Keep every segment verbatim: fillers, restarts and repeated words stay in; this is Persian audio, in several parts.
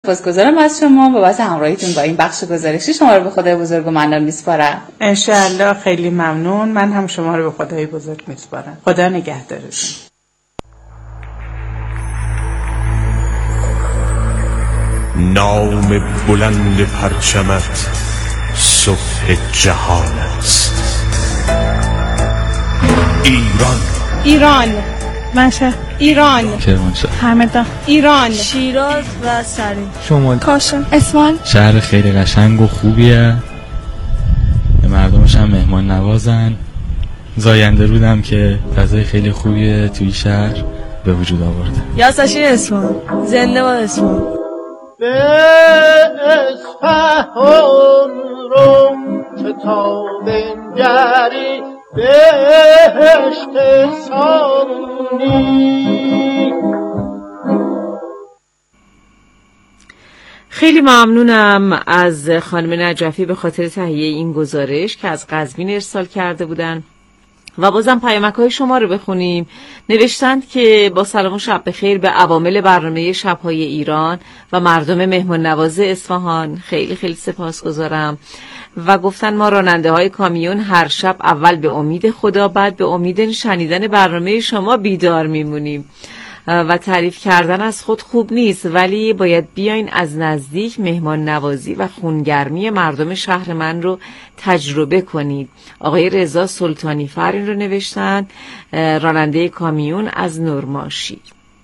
سپاسگزارم از شما بابت همراهیتون با این بخش گزارشی. شما رو به خدای بزرگ و منان میسپارم. انشالله. خیلی ممنون. من هم شما رو به خدای بزرگ میسپارم. خدا نگهدارتون. نام بلند پرچمت صبح جهان است. ایران، ایران، مشهد، ایران، کرمانشاه، همدان، ایران، شیراز و سرین، شمال، کاشان، اصفهان. شهر خیلی قشنگ و خوبیه، مردمش هم مهمان نوازن. زاینده رودم که فضای خیلی خوبیه توی شهر به وجود آورده. یاساشی اصفهان، زنده باد اصفهان. به اصفهان رو که تا بنگری بهشت سامونی. خیلی ممنونم از خانم نجفی به خاطر تهیه این گزارش که از قزوین ارسال کرده بودن. و بازم پیامک‌های شما رو بخونیم. نوشتند که با سلام و شب بخیر به عوامل برنامه شب‌های ایران و مردم مهمان نواز اصفهان. خیلی خیلی سپاسگزارم. و گفتن ما راننده های کامیون هر شب اول به امید خدا بعد به امید شنیدن برنامه شما بیدار میمونیم و تعریف کردن از خود خوب نیست، ولی باید بیاین از نزدیک مهمان نوازی و خونگرمی مردم شهر من رو تجربه کنید. آقای رضا سلطانی فر این رو نوشتن، راننده کامیون از نورماشی.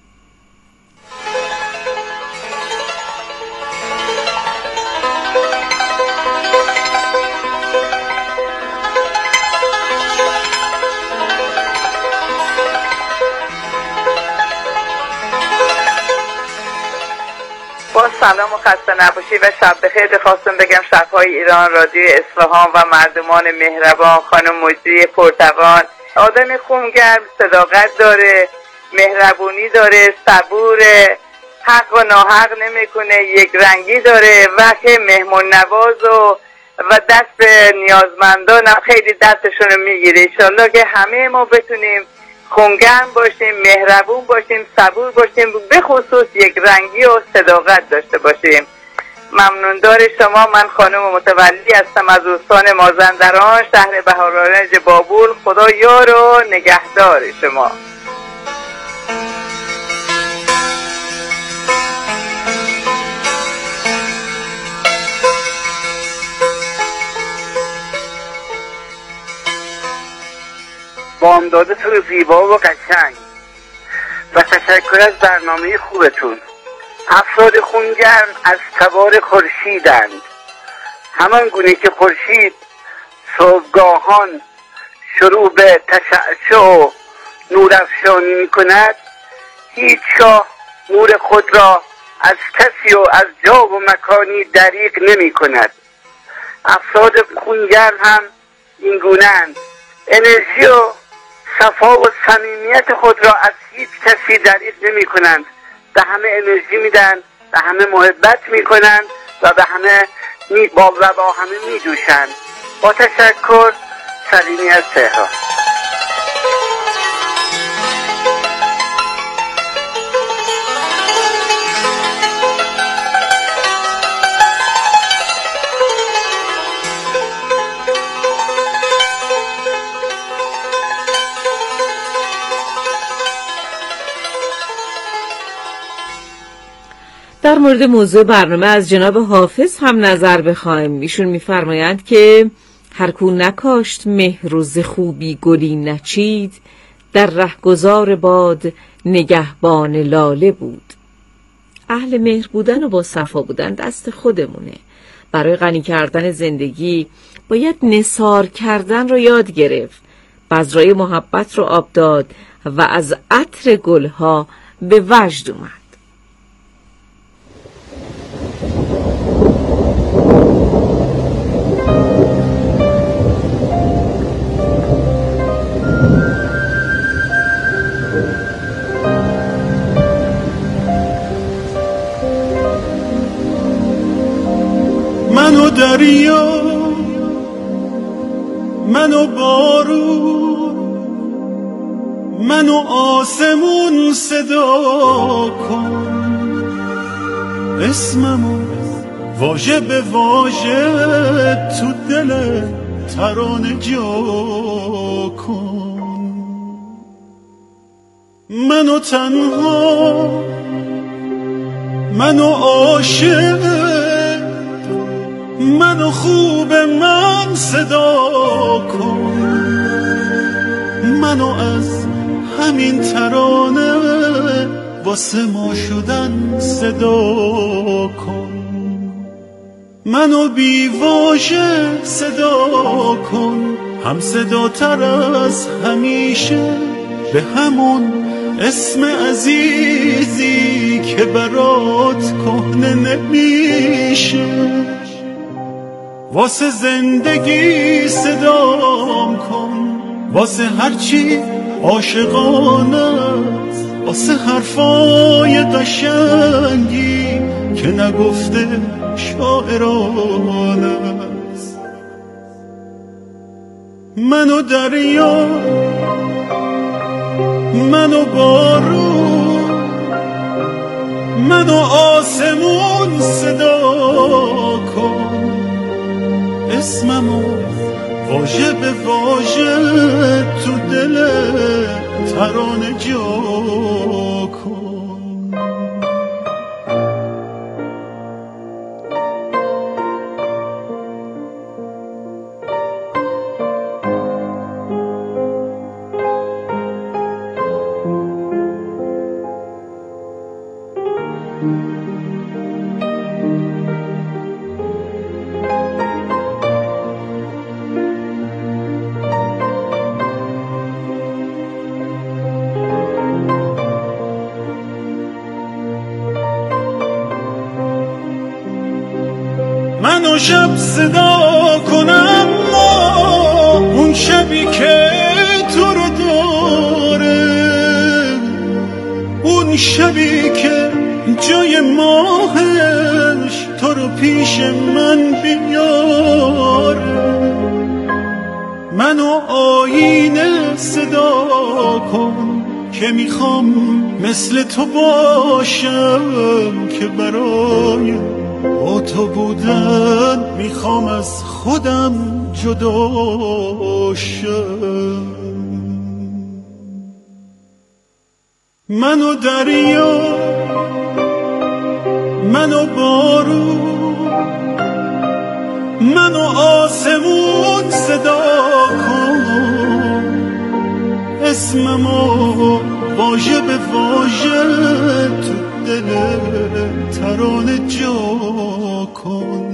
با سلام و خسته نباشی و شب بخیر. خواستم بگم شب‌های ایران رادیو اصفهان و مردمان مهربان، خانم مجری پرتوان آدم خونگرم، صداقت داره، مهربونی داره، صبوره، حق و ناحق نمیکنه، یک رنگی داره و که مهمون نواز و و دست به نیازمندان خیلی دستشون رو میگیره. انشالله که همه ما بتونیم خونگرم باشیم، مهربون باشیم، صبور باشیم، به خصوص یک رنگی و صداقت داشته باشیم. ممنوندار شما. من خانم متولی هستم از استان مازندران، شهر بهارنج بابول. خدا یار و نگهدار شما. بامدادتون زیبا و قشنگ و تشکر از برنامه خوبتون. افراد خونگرم از تبار خورشیدند، همان گونه که خورشید صبحگاهان شروع به تشعشع و نورافشانی می کند، هیچگاه نور خود را از کسی و از جا و مکانی دریغ نمی کند. افراد خونگرم هم این گونه‌اند، انرژی و صفا و صمیمیت خود را از هیچ کسی دریغ نمی کنند. به همه انرژی میدن، به همه محبت میکنند و به همه می با و با همه میجوشند. با تشکر. سلیمی از تهران. در مورد موضوع برنامه از جناب حافظ هم نظر بخوایم. ایشون میفرمایند که هر کو نکاشت مهر و ز خوبی گلی نچید، در رهگذار باد نگهبان لاله بود. اهل مهر بودن و با صفا بودن دست خودمونه. برای غنی کردن زندگی باید نثار کردن رو یاد گرفت، بذرای محبت رو آب داد و از عطر گلها به وجد اومد. من و دریا، من و بارون، من و آسمون صدا کن. اسممو واژه به واژه تو دل ترانه جا کن. منو تنها، منو عاشق، منو خوب من صدا کن. منو از همین ترانه واسه ما شدن صدا کن. منو بی واژه صدا کن، هم صدا تر از همیشه، به همون اسم عزیزی که برات کهنه نمیشه. واسه زندگی صدام کن، واسه هرچی عاشقانه است، واسه حرفای قشنگی که نگفته شاعرانه است. منو دریا، منو بارون، منو آسمون صدا کن. اسممو واژه به واژه تو دل ترانه جا کن. منو شب صدا کنم، اون شبی که تو رو داره، اون شبی که جای ماهش تو رو پیش من بیاره. منو آینه صدا کن که میخوام مثل تو باشم، که برای با تو بودن میخوام از خودم جدا شم. منو دریا، منو بارون، منو آسمون صدا کن. اسممو واژه به واژه تو دل ترانه جا کن.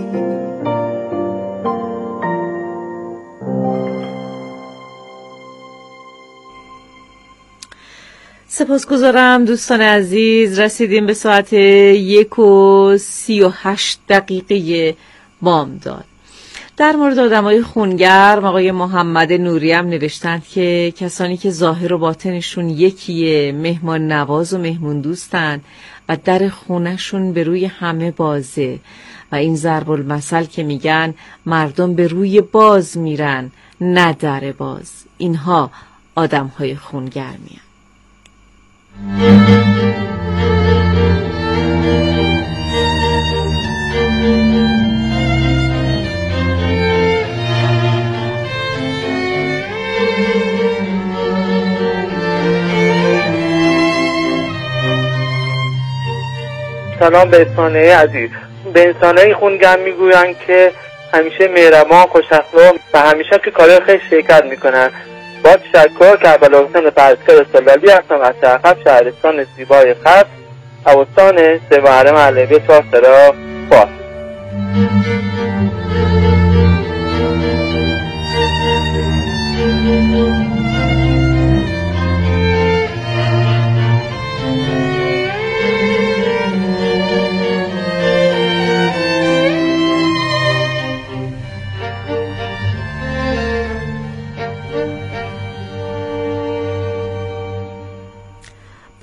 سپاسگزارم دوستان عزیز. رسیدیم به ساعت یک و سی و هشت دقیقه بامداد. در مورد آدمای خونگرم آقای محمد نوری هم نوشتند که کسانی که ظاهر و باطنشون یکیه، مهمان نواز و مهمون دوستن و در خونشون به روی همه بازه و این ضرب المثل که میگن مردم به روی باز میرن نه در باز، اینها آدمهای خونگرمی هستند. سلام به انسان‌های عزیز. به انسان‌های خونگرم میگویند که همیشه مهربان، خوش اخلاق و همیشه که کارهای خیلی شرکت میکنن. با تشکر کربلا حسین پرستار سلالی هستم از شهرخف، شهرستان زیبای خف، اوستان سه محرم علوی چهار سرا فارس.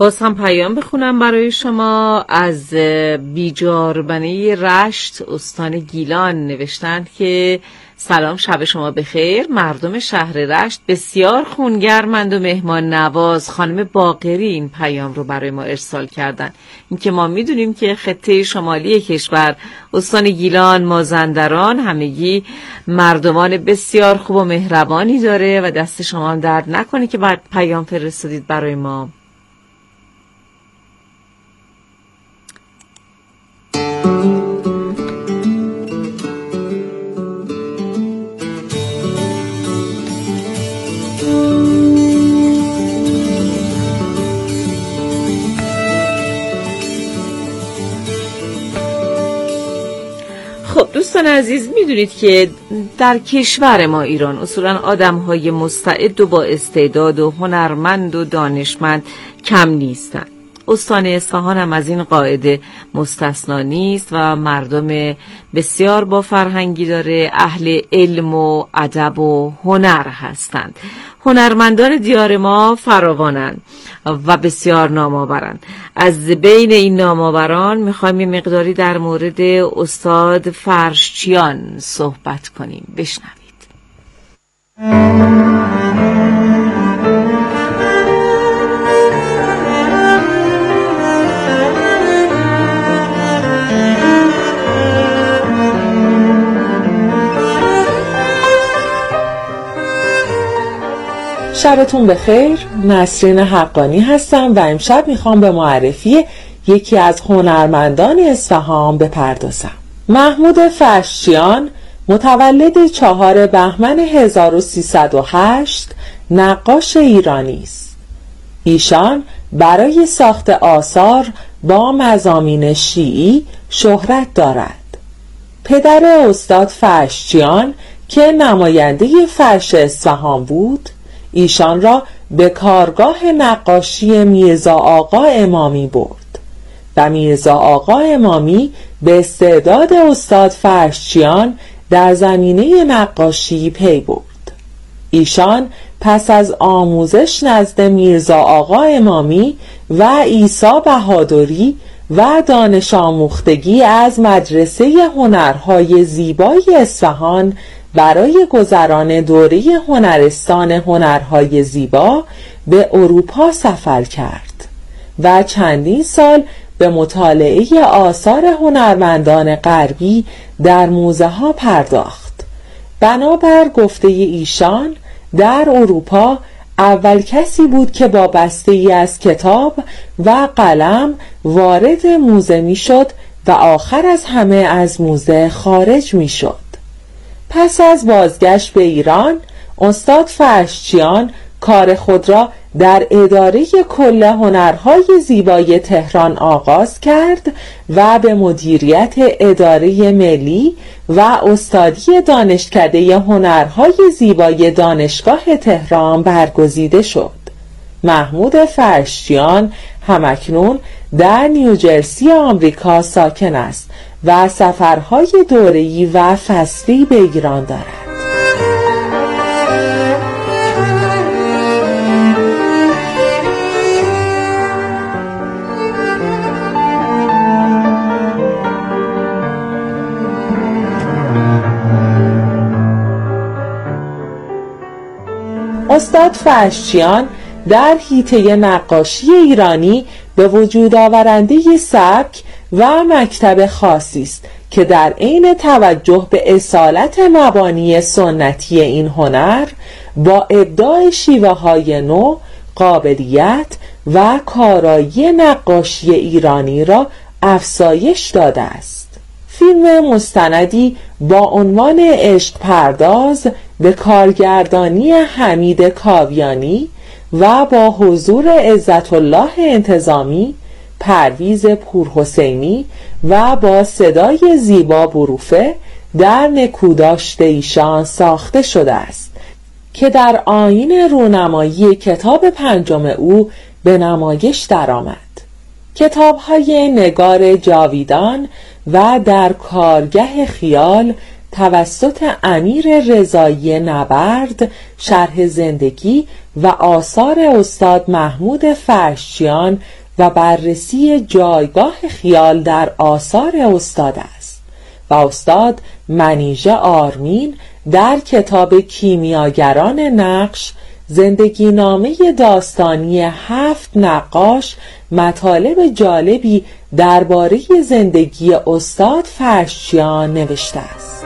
باز هم پیام بخونم برای شما. از بیجاربنه رشت استان گیلان نوشتند که سلام، شب شما بخیر. مردم شهر رشت بسیار خونگرمند و مهمان نواز. خانم باقری این پیام رو برای ما ارسال کردن. اینکه ما میدونیم که خطه شمالی کشور، استان گیلان، مازندران، همگی مردمان بسیار خوب و مهربانی داره و دست شما هم درد نکنه که بعد پیام فرستادید برای ما. خب دوستان عزیز، میدونید که در کشور ما ایران اصولا آدم های مستعد و با استعداد و هنرمند و دانشمند کم نیستند. استان اصفهان هم از این قاعده مستثنا نیست و مردم بسیار با فرهنگی داره، اهل علم و ادب و هنر هستند. هنرمندان دیار ما فراوانند و بسیار نامآورند. از بین این نامآوران میخوایم یه مقداری در مورد استاد فرشچیان صحبت کنیم. بشنوید. شبتون بخیر. نسرین حقانی هستم و امشب میخوام به معرفی یکی از هنرمندان اصفهان بپردازم. محمود فرشچیان متولد چهار بهمن هزار و سیصد و هشت نقاش ایرانی است. ایشان برای ساخت آثار با مضامین شیعی شهرت دارد. پدر استاد فرشچیان که نماینده فرش اصفهان بود، ایشان را به کارگاه نقاشی میرزا آقا امامی برد و میرزا آقا امامی به استعداد استاد فرشچیان در زمینه نقاشی پی برد. ایشان پس از آموزش نزد میرزا آقا امامی و عیسی بهادری و دانش آموختگی از مدرسه هنرهای زیبای اصفهان برای گذران دوره هنرستان هنرهای زیبا به اروپا سفر کرد و چندین سال به مطالعه آثار هنرمندان غربی در موزه ها پرداخت. بنابر گفته ایشان در اروپا اول کسی بود که با بسته ای از کتاب و قلم وارد موزه می شد و آخر از همه از موزه خارج می شد. پس از بازگشت به ایران، استاد فرشچیان کار خود را در اداره کل هنرهای زیبای تهران آغاز کرد و به مدیریت اداره ملی و استادی دانشکده هنرهای زیبای دانشگاه تهران برگزیده شد. محمود فرشچیان همکنون در نیوجرسی آمریکا ساکن است و سفرهای دوره‌ای و فصلی به ایران دارد. استاد فرشچیان در حیطه نقاشی ایرانی به وجود آورنده سبک و مکتب خاصی است که در عین توجه به اصالت مبانی سنتی این هنر با ابداع شیوه های نو، قابلیت و کارایی نقاشی ایرانی را افزایش داده است. فیلم مستندی با عنوان عشق پرداز به کارگردانی حمید کاویانی و با حضور عزت الله انتظامی، پرویز پورحسینی و با صدای زیبا بروفه در نکوداشت ایشان ساخته شده است که در آیین رونمایی کتاب پنجم او به نمایش درآمد. کتاب‌های نگار جاویدان و در کارگه خیال توسط امیر رضایی نبرد شرح زندگی و آثار استاد محمود فرشچیان و بررسی جایگاه خیال در آثار استاد است و استاد منیژه آرمین در کتاب کیمیاگران نقش زندگی نامه داستانی هفت نقاش مطالب جالبی درباره زندگی استاد فرشچیان نوشته است.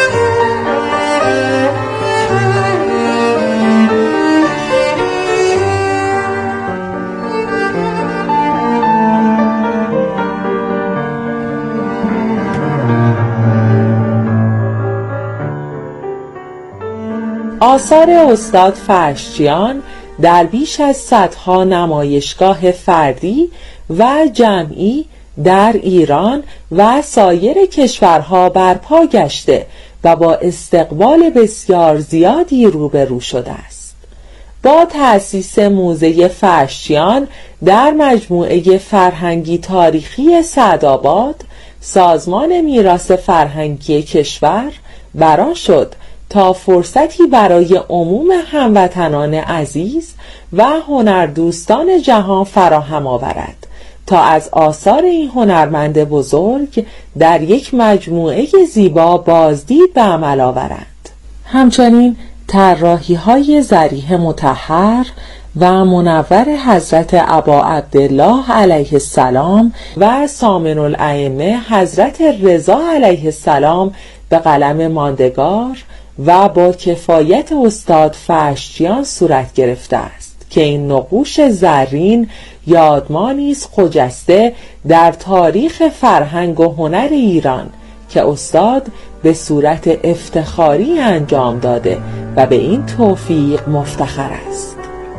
آثار استاد فرشچیان در بیش از صدها نمایشگاه فردی و جمعی در ایران و سایر کشورها برپا گشته و با استقبال بسیار زیادی روبرو شده است. با تأسیس موزه فرشچیان در مجموعه فرهنگی تاریخی سعدآباد، سازمان میراث فرهنگی کشور برآن شد تا فرصتی برای عموم هموطنان عزیز و هنردوستان جهان فراهم آورد تا از آثار این هنرمند بزرگ در یک مجموعه زیبا بازدید به عمل آورند. همچنین طراحی‌های ضریح مطهر و منور حضرت ابا عبدالله علیه السلام و سامن الائمه حضرت رضا علیه السلام به قلم ماندگار و با کفایت استاد فرشچیان صورت گرفته است که این نقوش زرین یادمانی است خجسته در تاریخ فرهنگ و هنر ایران که استاد به صورت افتخاری انجام داده و به این توفیق مفتخر است.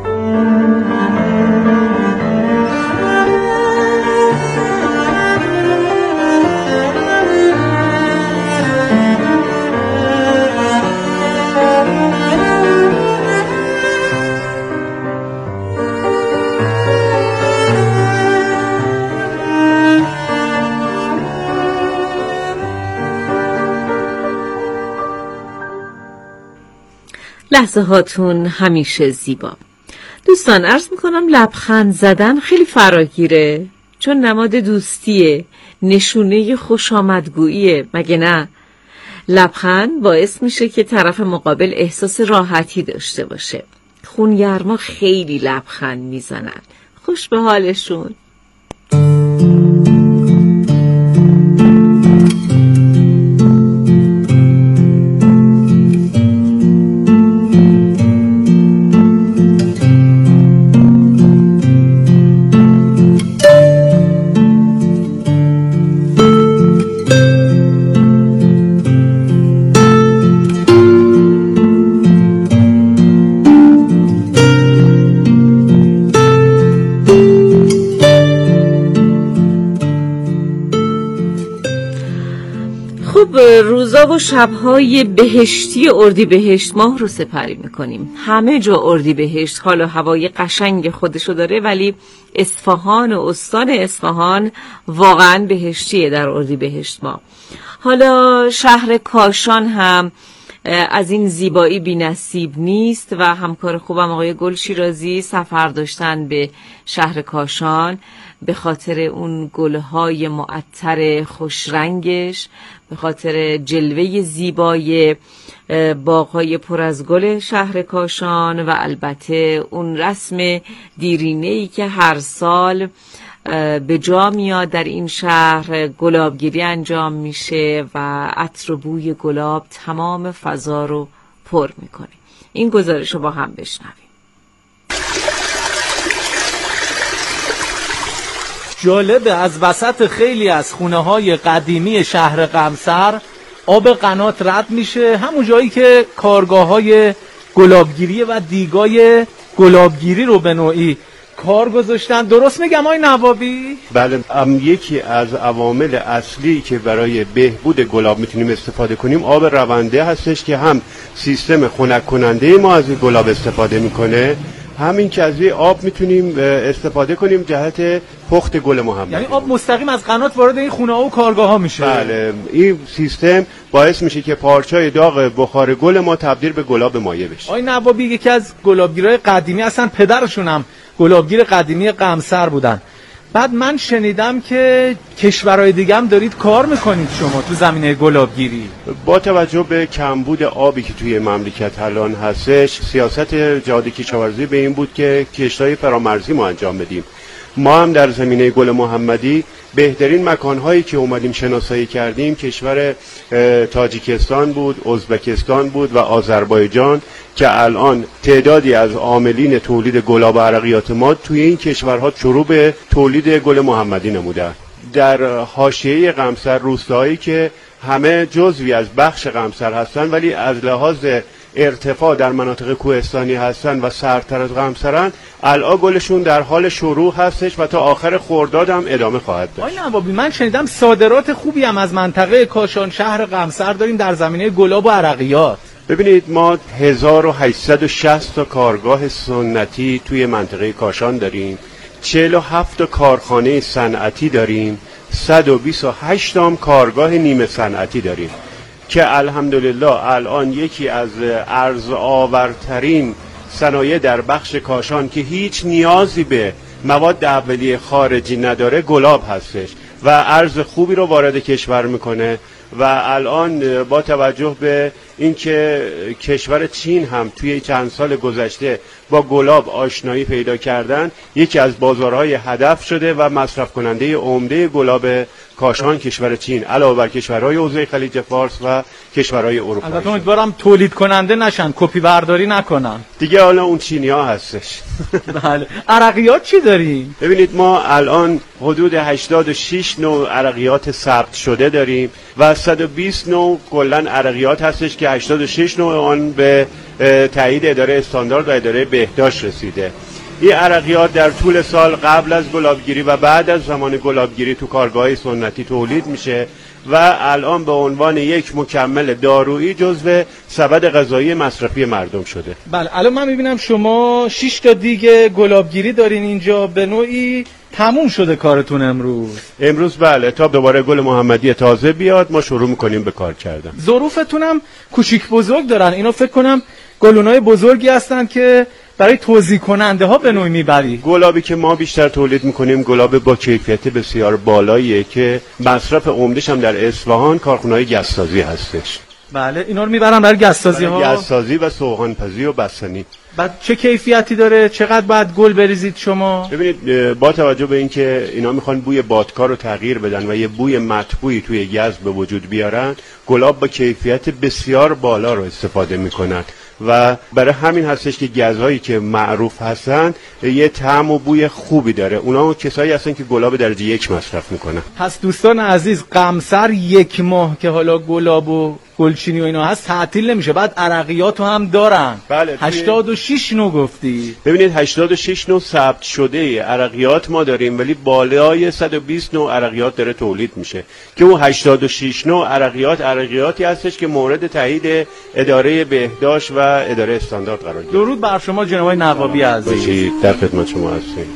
لحظه هاتون همیشه زیبا. دوستان عرض میکنم لبخند زدن خیلی فراگیره، چون نماد دوستیه، نشونه خوش آمدگوییه، مگه نه؟ لبخند باعث میشه که طرف مقابل احساس راحتی داشته باشه. خونگرما خیلی لبخند میزنن، خوش به حالشون. روزا و شبهای بهشتی اردیبهشت ماه رو سپری میکنیم. همه جا اردیبهشت حال و هوای قشنگ خودشو داره، ولی اصفهان و استان اصفهان واقعا بهشتیه در اردیبهشت ماه. حالا شهر کاشان هم از این زیبایی بی نصیب نیست و همکار خوبم آقای گل شیرازی سفر داشتن به شهر کاشان به خاطر اون گلهای معطر خوشرنگش، به خاطر جلوه زیبای باغ‌های پر از گل شهر کاشان و البته اون رسم دیرینه‌ای که هر سال به جا میاد در این شهر. گلابگیری انجام میشه و عطر و بوی گلاب تمام فضا رو پر میکنه. این گزارش رو با هم بشنویم. جالبه از وسط خیلی از خونه‌های قدیمی شهر قمصر آب قنات رد میشه، همون جایی که کارگاه‌های گلابگیری و دیگای گلابگیری رو به نوعی کار گذاشتن. درست میگم آقای نوابی؟ بله، یکی از عوامل اصلی که برای بهبود گلاب میتونیم استفاده کنیم آب رونده هستش که هم سیستم خنک کننده ما از گلاب استفاده میکنه، همین که از این آب میتونیم استفاده کنیم جهت پخت گل محمدی. یعنی آب مستقیم از قنات وارد این خونه ها و کارگاه ها میشه. بله، این سیستم باعث میشه که پارچای داغ بخار گل ما تبدیل به گلاب مایع بشه. آقای نوابی یکی از گلابگیرای قدیمی هستن، پدرشون هم گلابگیر قدیمی قمصر بودن. بعد من شنیدم که کشورهای دیگه هم دارید کار میکنید شما تو زمینه گلابگیری. با توجه به کمبود آبی که توی مملکت الان هستش، سیاست جهاد کشاورزی به این بود که کشت‌های فرامرزی ما انجام بدیم. ما هم در زمینه گل محمدی بهترین مکانهایی که اومدیم شناسایی کردیم کشور تاجیکستان بود، ازبکستان بود و آذربایجان که الان تعدادی از عاملین تولید گلاب و عرقیات ما توی این کشورها شروع به تولید گل محمدی نمودن. در حاشیه قمصر روستاهایی که همه جزوی از بخش قمصر هستن ولی از لحاظ ارتفاع در مناطق کوهستانی هستن و سردتر از قمصرن، الان گلشون در حال شروع هستش و تا آخر خرداد هم ادامه خواهد داشت. آقای نوابی من شنیدم صادرات خوبی هم از منطقه کاشان شهر قمصر داریم در زمینه گلاب و عرقیات. ببینید ما هزار و هشتصد و شصت تا کارگاه سنتی توی منطقه کاشان داریم، چهل و هفت تا کارخانه صنعتی داریم، صد و بیست و هشت تا کارگاه نیمه صنعتی داریم که الحمدلله الان یکی از ارزآورترین صنایع در بخش کاشان که هیچ نیازی به مواد اولیه خارجی نداره گلاب هستش و ارز خوبی رو وارد کشور میکنه. و الان با توجه به اینکه کشور چین هم توی چند سال گذشته با گلاب آشنایی پیدا کردن، یکی از بازارهای هدف شده و مصرف کننده عمده گلاب کاشان کشور چین علاوه بر کشورهای حوزه خلیج فارس و کشورهای اروپایی. البته امیدوارم تولید کننده نشن، کپی برداری نکنن دیگه. حالا اون چینی‌ها هستش. بله. عرقیات چی داریم؟ ببینید ما الان حدود هشتاد و شش نوع عرقیات ثبت شده داریم و صد و بیست نوع کلاً عرقیات هستش که هشتاد و شش نوع آن به تایید اداره استاندارد و اداره بهداشت رسیده. این عرقیات در طول سال قبل از گلابگیری و بعد از زمان گلابگیری تو کارگاه سنتی تولید میشه و الان به عنوان یک مکمل دارویی جزو سبد غذایی مصرفی مردم شده. بله الان من میبینم شما شش تا دیگه گلابگیری دارین اینجا، به نوعی تموم شده کارتون امروز. امروز بله، تا دوباره گل محمدی تازه بیاد ما شروع میکنیم به کار کردن. ظروفتون هم کوچیک بزرگ دارن، اینا فکر کنم گلونای بزرگی هستن که برای توزیع کننده ها به نوعی میبری. گلابی که ما بیشتر تولید میکنیم گلاب با کیفیت بسیار بالاییه که مصرف عمده‌ش هم در اصفهان کارخونه‌های گچ‌سازی هستش. بله اینا رو میبرن برای گچ‌سازی ها، گچ‌سازی و سوغان‌پزی و بستنی. بعد چه کیفیتی داره؟ چقدر باید گل بریزید شما؟ ببینید با توجه به اینکه اینا میخوان بوی بادکار رو تغییر بدن و یه بوی مطبوعی توی گز به وجود بیارن، گلاب با کیفیت بسیار بالا رو استفاده میکنن و برای همین هستش که گزهایی که معروف هستن یه طعم و بوی خوبی داره. اونا کسایی هستن که گلاب درجه یک مصرف میکنن. پس دوستان عزیز قمصر یک ماه که حالا گلاب و گلچینی و اینا هست تعطیل نمیشه، بعد عرقیاتو هم دارن. بله هشتاد و شش نوع گفتی. ببینید هشتاد و شش نوع ثبت شده عرقیات ما داریم ولی بالای صد و بیست نوع عرقیات داره تولید میشه که اون هشتاد و شش نوع عرقیات عرقیاتی هستش که مورد تایید اداره بهداشت و اداره استاندارد قرار گرفته. درود بر شما جناب نوابی عزیز. در خدمت شما هستیم.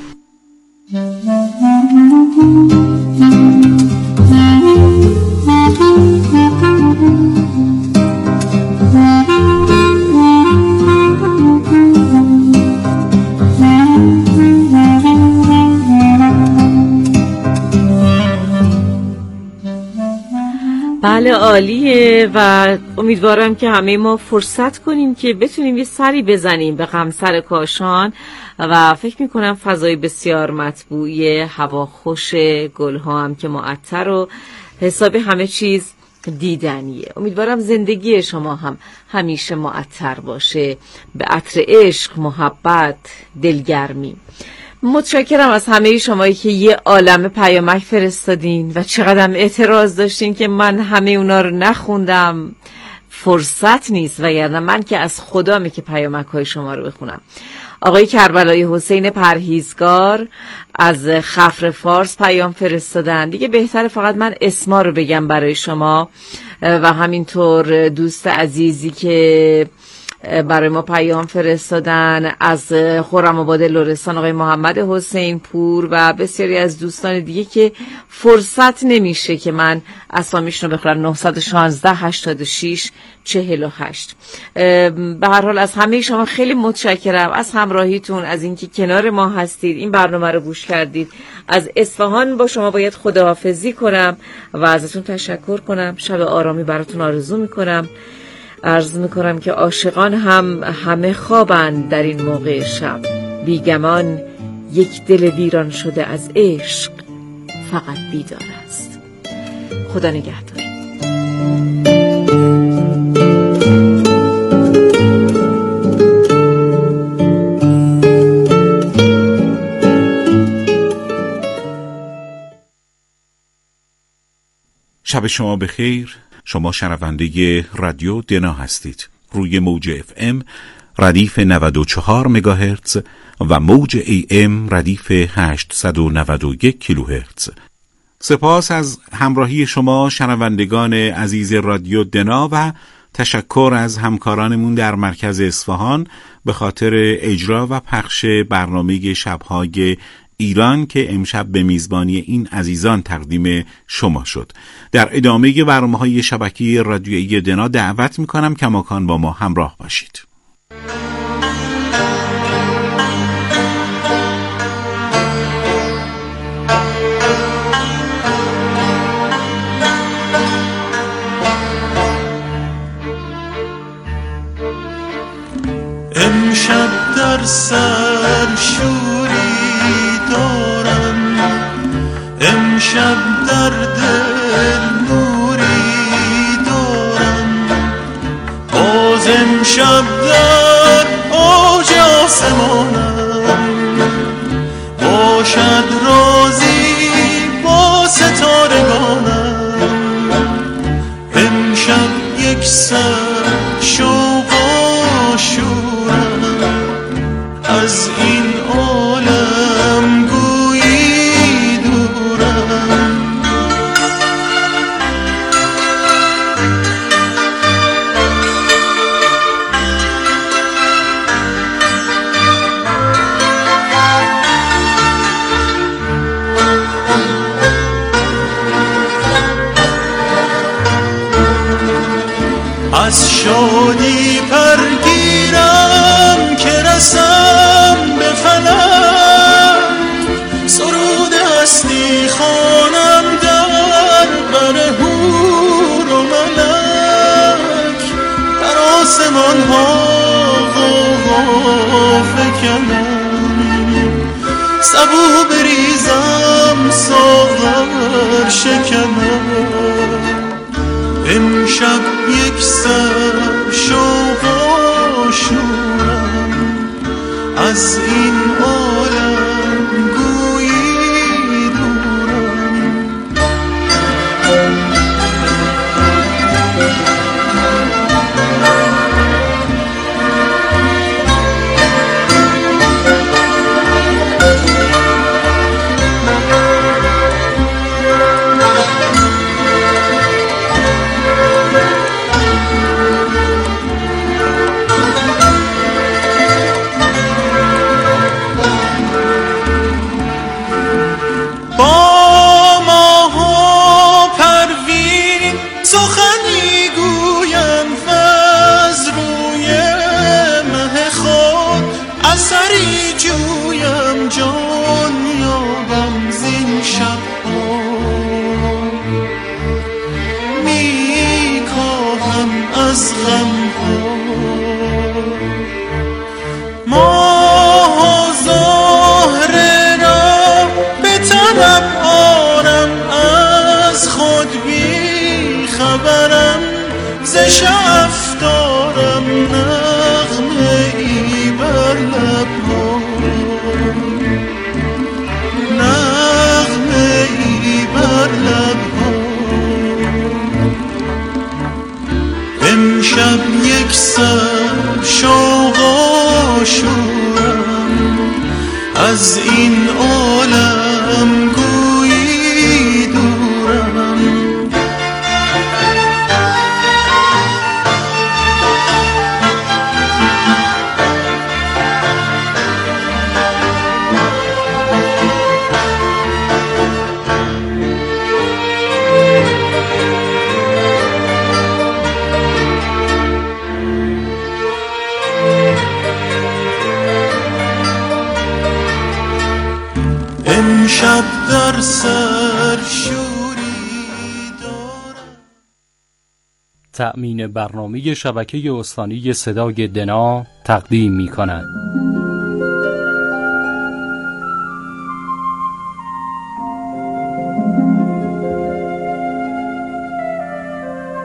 بله عالیه و امیدوارم که همه ما فرصت کنیم که بتونیم یه سری بزنیم به قمصر کاشان و فکر میکنم فضای بسیار مطبوعی، هوا خوش، گلها هم که معطر و حساب همه چیز دیدنیه. امیدوارم زندگی شما هم همیشه معطر باشه به عطر عشق، محبت، دلگرمی. متشکرم از همه شمایی که یه عالمه پیامک فرستادین و چقدر اعتراض داشتین که من همه اونا رو نخوندم. فرصت نیست وگرنه من که از خدامه که پیامک های شما رو بخونم. آقای کربلای حسین پرهیزگار از خفر فارس پیام فرستادن. دیگه بهتره فقط من اسما رو بگم برای شما و همینطور دوست عزیزی که برای ما پیام فرستادن، از خرم‌آباد لرستان آقای محمد حسین پور و بسیاری از دوستان دیگه که فرصت نمیشه که من اسامیشون رو بخونم. نه یک شش هشتاد و شش چهل و هشت. به هر حال از همه شما خیلی متشکرم از همراهیتون، از اینکه کنار ما هستید، این برنامه رو گوش کردید. از اصفهان با شما باید خداحافظی کنم و ازتون تشکر کنم. شب آرامی براتون آرزو میکنم. عرض میکنم که عاشقان هم همه خوابند در این موقع شب، بیگمان یک دل ویران شده از عشق فقط بیدار است. خدا نگهدار. شب شما بخیر. شما شنونده رادیو دنا هستید. روی موج اف ام ردیف نود و چهار مگاهرتز و موج ای ام ردیف هشتصد و نود و یک کیلوهرتز. سپاس از همراهی شما شنوندگان عزیز رادیو دنا و تشکر از همکارانمون در مرکز اصفهان به خاطر اجرا و پخش برنامه شب‌های ایران که امشب به میزبانی این عزیزان تقدیم شما شد. در ادامه برنامه‌های شبکه رادیویی دنا دعوت می‌کنم کماکان با ما همراه باشید. امشب در سر شوری دارم، امشب در دل نوری دارم، باز امشب در اوج آسمانم، باشد رازی با ستارگانم، امشب یک سر شوق و شورم، از این عالم گویی دورم. از شادی پرگیرم که رسم به فلک، سرود هستی خوانم در بر حور و ملک، در آسمان ها غوغا فکنم، صبوح بریزم ساغر شکنم، امشب یک سر شوق و شورم، از این عالم گویی دورم. سری جویم جان یابم زین شب‌ها، می کاهم از غم‌ها، ماه زهره را به طلب آرم، از خود بی خبرم، ز شعف دارم نغمه ای بر لب‌ها، نغمه ای بر لب‌ها، امشب یک سر شوق و شورم، از این عالم گویی دورم. هر سر شوری دارد. تأمین برنامه شبکه استانی صدای دنا تقدیم می کند.